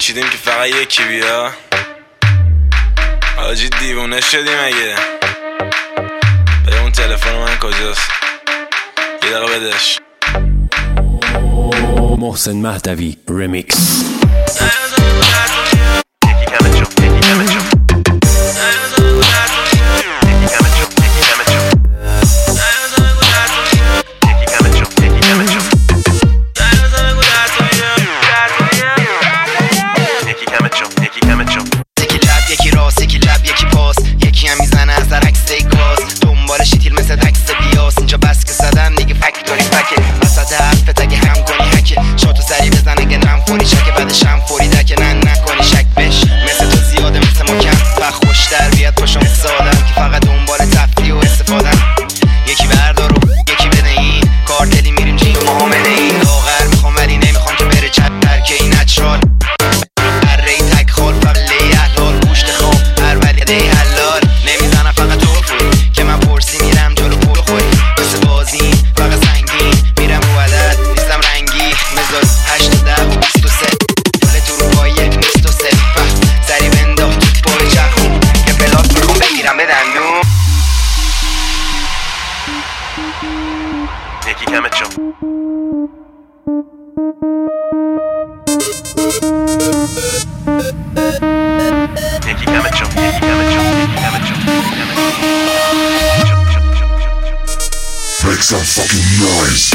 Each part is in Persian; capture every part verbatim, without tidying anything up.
پیچیدیم که فقط یکی بیا. حاجی دیوونه شدی مگه؟ به اون تلفن من کجاست؟ یه دقیقه بدش. محسن مهدوی رمیکس. یکی راست یکی لب یکی پاس، یکی هم میزنه از در عکس گاز، دنبال شیتیل مثل دکس بیاس. اینجا بس که زدن دیگه فکتوری فکه، وسط حرفت اگه هم کنی حکه، شاتو سری بزن اگه نم فوری چکه، بعدش هم فوری دکه نه نکنی شک بش. مثل تو زیاده مثل ما کم و خوش در بیاد پاشو مثل آدم که فقط دنبال تفریح و استفادن. یکی بردار و یکی بده این کارتلی میریم جیم معامله این لاغر میخوام ولی نمیخوام که بره چت درکه این نچرال اره تک خال فقلی احلال گوشت خواب هر ولی ده حلال نمیزنم فقط تو خوری که من پرسی میرم جلو پول خوری مثل بازی فقط سنگین میرم رو عدد نیستم رنگی مزاج هشت و ده و بیست و سه پول تو رو پایه نیست و سه سری بنداخت تو پای چرخون که پلاس میخوام بگیرم به دندون. یکی کمت شو یکی کمت شو یکی کمت شو یکی کمت شو Make some fucking noise.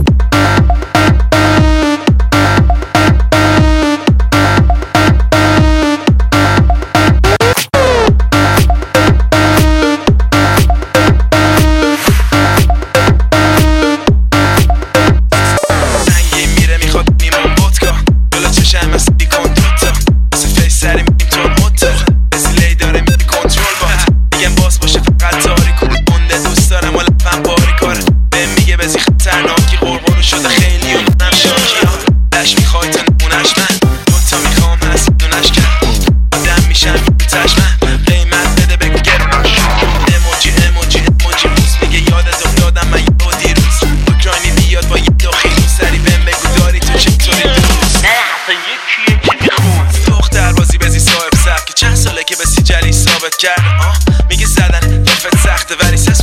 خطرناکی قربانو شده خیلی اون نمشاکی ها لش میخوای تا نمونش من دوتا میخوام هست دونش کن آدم میشم تش من قیمت بده بگو گروناش اموجی اموجی اموجی روز میگه یادت افتادم من یه دیروز اوکراینی بیاد با یه داخلی سری بهم بگو داری تو چطوری دوست نه اصلا یکیه که میخون دختر بازی بزی صاحب سبک که چند ساله که به سی جلی ثابت کرد آه میگه زدن رفت سخته ولی سس